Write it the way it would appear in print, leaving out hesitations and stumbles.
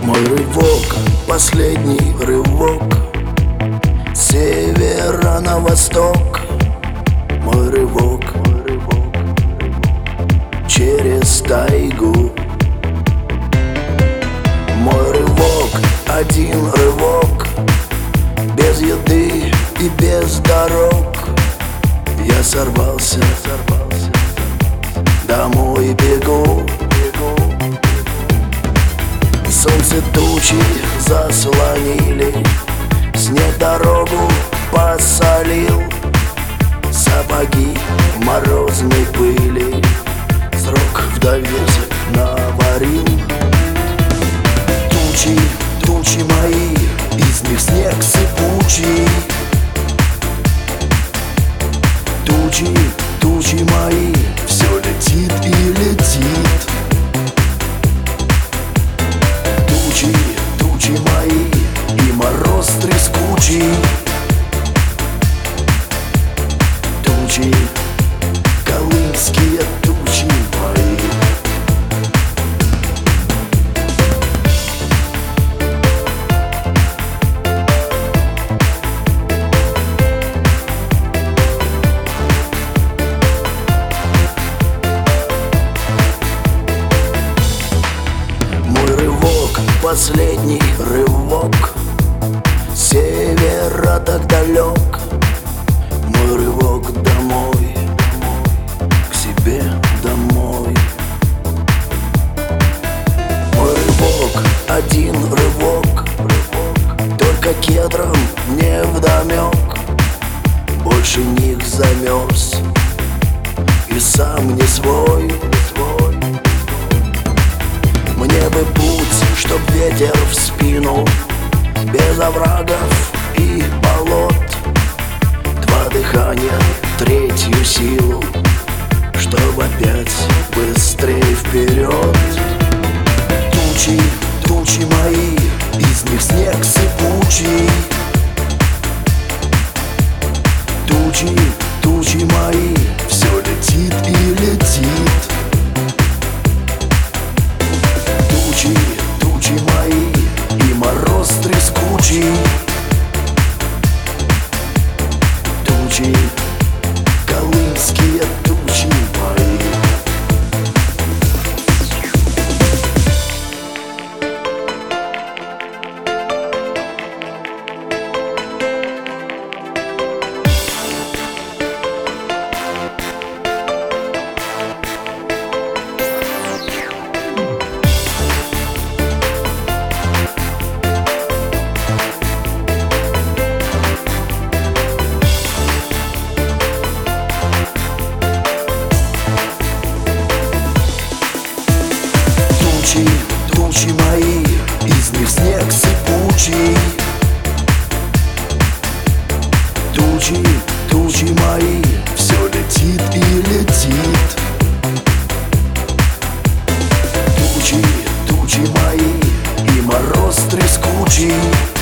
Мой рывок, последний рывок, с севера на восток. Мой рывок через тайгу. Мой рывок, один рывок, без еды и без дорог. Я сорвался, домой бегу. Солнце тучи заслонили, снег дорогу посолил. Сапоги в морозной пыли, срок в довесок наварил. Тучи, тучи мои, из них снег сыпучий. Тучи, тучи мои, все летит и летит. Тучи, тучи мои, и мороз трескучий. Тучи, колымские тучи мои. Мой рывок, последний рывок, с севера так далек. Мой рывок домой, к себе домой. Мой рывок, один рывок, только кедром не вдомек. Больше них замерз и сам не свой. Мне бы путь, чтоб ветер в спину, без оврагов и болот. Два дыхания, третью силу, чтоб опять быстрее вперед. Тучи, тучи мои, из них снег сыпучий. Тучи, тучи мои, все летит и летит. Тучи, тучи мои, и мороз трескучий. Тучи, колымские тучи мои. Тучи, тучи мои, из них снег сыпучий. Тучи, тучи мои, все летит и летит. Тучи, тучи мои, и мороз трескучий.